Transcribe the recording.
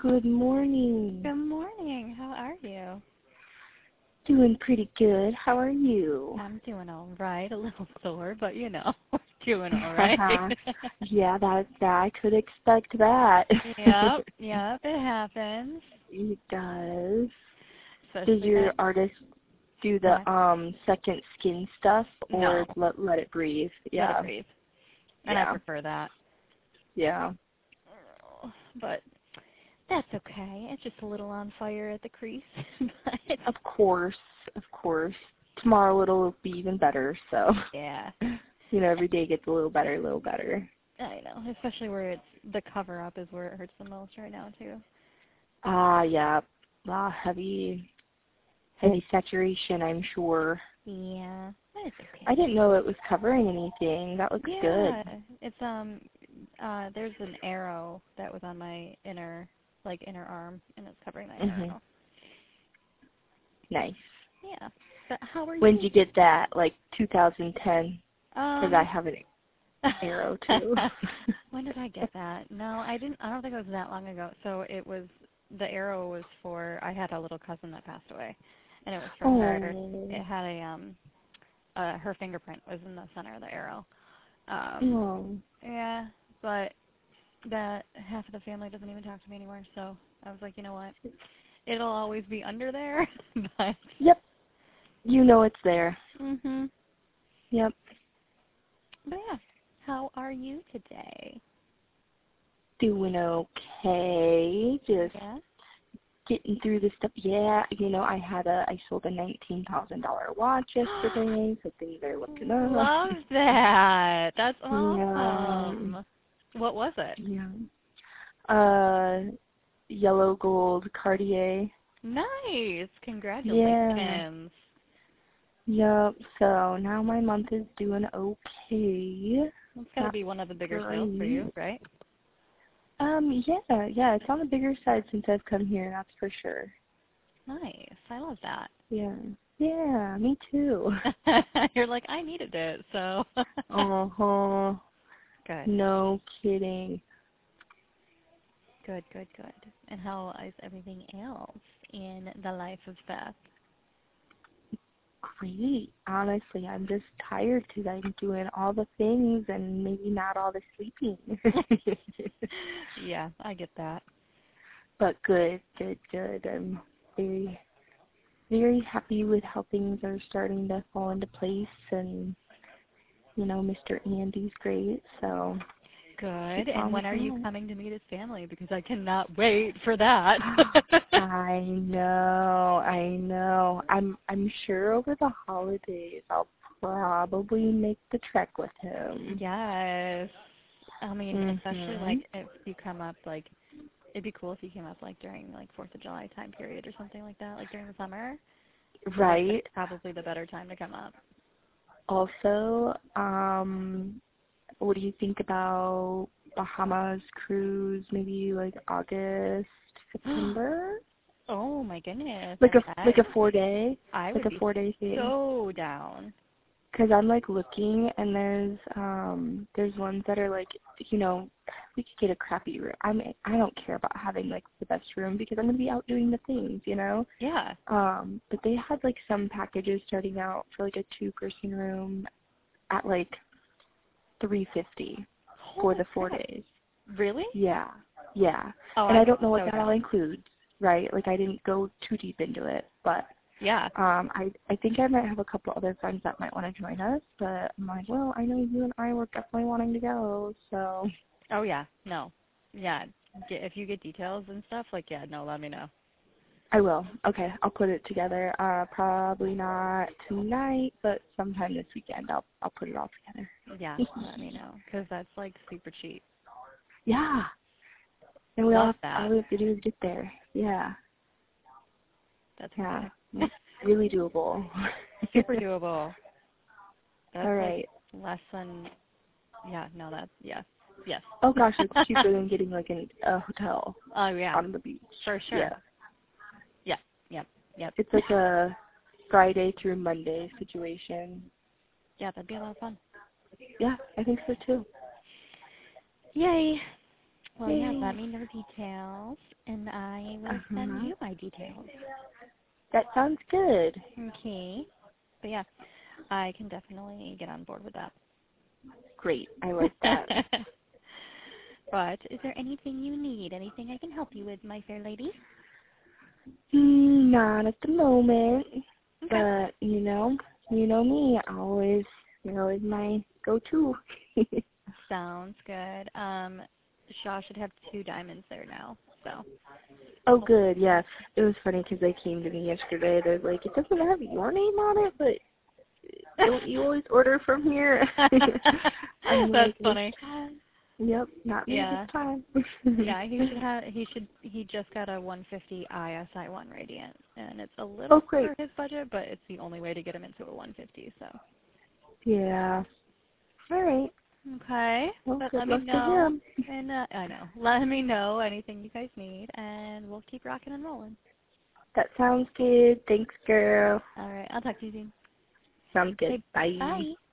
Good morning. Good morning. How are you? Doing pretty good. How are you? I'm doing all right. A little sore, but doing all right. Yeah, I could expect that. Yep, it happens. It does. Especially Does your that. artist do the What? second skin stuff or No. let it breathe? Let it Yeah. breathe. And I prefer that. Yeah. But that's okay. It's just a little on fire at the crease. But Of course. Tomorrow it'll be even better, so. yeah. Every day gets a little better, I know. Especially where it's the cover up is where it hurts the most right now too. Yeah. Heavy saturation, I'm sure. Yeah. But it's okay. I didn't know it was covering anything. That looks good. Yeah. It's there's an arrow that was on my inner arm, and it's covering that arrow. Nice. Yeah. But how are you? When did you get that? Like 2010? Because I have an arrow too. When did I get that? No, I didn't. I don't think it was that long ago. So the arrow was for. I had a little cousin that passed away, and it was for her. It had her fingerprint was in the center of the arrow. Yeah, but that half of the family doesn't even talk to me anymore. So I was like, you know what? It'll always be under there. But yep. You know it's there. Mhm. Yep. But yeah, how are you today? Doing okay. Just getting through the stuff. Yeah, I sold a $19,000 watch yesterday, so things are looking up. Love that. That's awesome. Yeah. What was it? Yeah. Yellow gold Cartier. Nice. Congratulations. Yep. So now my month is doing okay. It's got to be one of the bigger sales for you, right? Yeah. It's on the bigger side since I've come here, that's for sure. Nice. I love that. Yeah. Yeah, me too. You're like, I needed it, so. Good. No kidding. Good. And how is everything else in the life of Beth? Great. Honestly, I'm just tired because I'm doing all the things and maybe not all the sleeping. Yeah, I get that. But good. I'm very, very happy with how things are starting to fall into place, and Mr. Andy's great, so. Good. And when are you coming to meet his family? Because I cannot wait for that. I know. I'm sure over the holidays I'll probably make the trek with him. Yes. I mean, especially if you come up it'd be cool if you came up during 4th of July time period or something like that, during the summer. Right. That's probably the better time to come up. Also, what do you think about Bahamas cruise? Maybe August, September. Oh my goodness! Like a 4-day. I would be 4-day thing. So down. Because I'm looking, and there's ones that are we could get a crappy room. I don't care about having the best room because I'm gonna be out doing the things, Yeah. But they had some packages starting out for a 2-person room at $350 for the 4 days. Really? Yeah. Oh, and I don't know what that all includes, right? I didn't go too deep into it, but yeah. I think I might have a couple other friends that might want to join us, but I'm well, I know you and I were definitely wanting to go, so. Oh yeah, no, yeah. If you get details and stuff, let me know. I will. Okay, I'll put it together. Probably not tonight, but sometime this weekend I'll put it all together. Yeah, let me know, because that's super cheap. Yeah. And all we have to do is get there. Yeah. That's It's really doable. Super doable. That's all right. Less than, yes. Oh gosh, it's cheaper than getting a hotel. Oh yeah. On the beach. For sure. Yeah. Yep. It's a Friday through Monday situation. Yeah, that'd be a lot of fun. Yeah, I think so too. Yay. Well, yeah, let me know details, and I will send you my details. That sounds good. Okay. But yeah, I can definitely get on board with that. Great. I like that. But is there anything you need? Anything I can help you with, my fair lady? Not at the moment. Okay. But, you know me. You're always my go-to. Sounds good. Shaw should have 2 diamonds there now, so. Oh, good, yeah. It was funny because they came to me yesterday. They're like, it doesn't have your name on it, but don't you always order from here? I'm That's like, funny. Yep, not me Yeah. this time. Yeah, he just got a 150 ISI-1 Radiant, and it's a little great. for his budget, but it's the only way to get him into a 150, so. Yeah. All right. Okay. Well, But good let me luck to know, him. and I know. Let me know anything you guys need, and we'll keep rocking and rolling. That sounds good. Thanks, girl. All right. I'll talk to you soon. Sounds good. Okay, Bye. bye.